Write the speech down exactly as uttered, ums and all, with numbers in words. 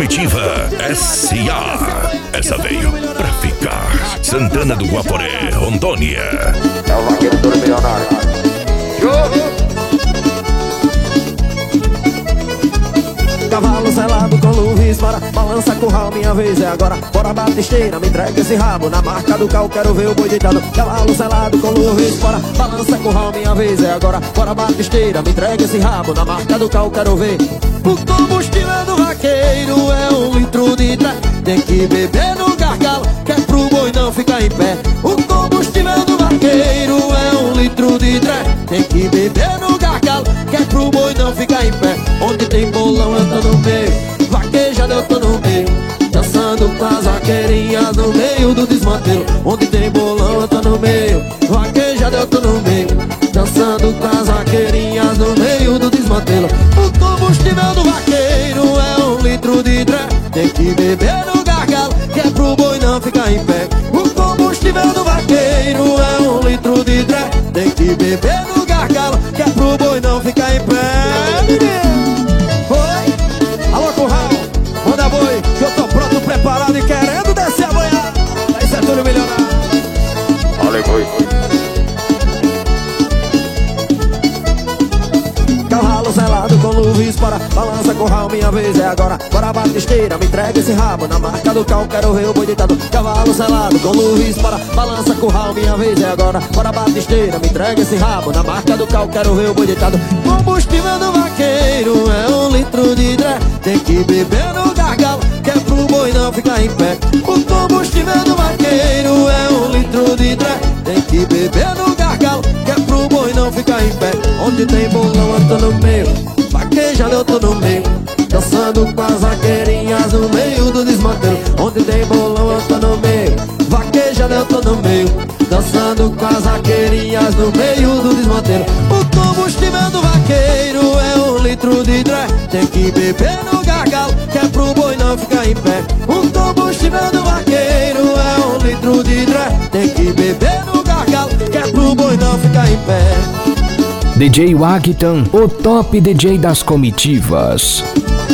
Comitiva S A. Essa veio pra ficar. Santana do Guaporé, Rondônia. É o vaqueiro todo milionário. Cavalo selado com luz para balança curral, minha vez é agora. Bora batisteira, me entrega esse rabo. Na marca do cal, quero ver o boi deitado. Cavalo selado com luz para balança curral, minha vez é agora. Bora batisteira, me entrega esse rabo. Na marca do cal, quero ver. O combustível do vaqueiro é um litro de tré. Tem que beber no gargalo, que é pro boi não ficar em pé. O combustível do vaqueiro é um litro de tré. Tem que beber no gargalo, que é pro boi não ficar em pé. Onde tem bolão eu tô no meio, vaquejado eu tô no meio, dançando com as vaqueirinhas no meio do desmantelo. Onde tem bolão eu tô no meio, vaquejado eu tô no meio, dançando com as vaqueirinhas no meio do desmantelo. O combustível do vaqueiro é um litro de tré. Tem que beber no gargalo, que é pro boi não ficar em pé. O combustível do vaqueiro é um litro de tré. Tem que beber no gargalo, que é pro boi não ficar em pé. Oi, alô curral, manda boi, que eu tô pronto, preparado e querendo descer a boiada. Esse é tudo milionário. Olha boi. Cavalo selado com luz para balança curral, minha vez é agora. Bora batisteira, me entrega esse rabo. Na marca do cal, quero ver o boi deitado. Cavalo selado com luz para balança curral, minha vez é agora. Bora batisteira, me entrega esse rabo. Na marca do cal, quero ver o boi deitado. Combustível do vaqueiro é um litro de tré. Tem que beber no gargalo, que é pro boi não ficar em pé. O combustível do vaqueiro é um litro de tré. Tem que beber no gargalo, que é pro boi não ficar em pé. Onde tem bolão eu tô no meio, vaquejado eu tô no meio, dançando com as vaqueirinhas no meio do desmantelo. Onde tem bolão eu tô no meio, vaquejado eu tô no meio, dançando com as vaqueirinhas no meio do desmantelo. O combustível do vaqueiro é um litro de tré. Tem que beber no gargalo, que é pro boi não ficar em pé. O combustível do vaqueiro é um litro de tré. Tem que beber no gargalo, que é pro boi não ficar em pé. D J Wagtan, o top D J das comitivas.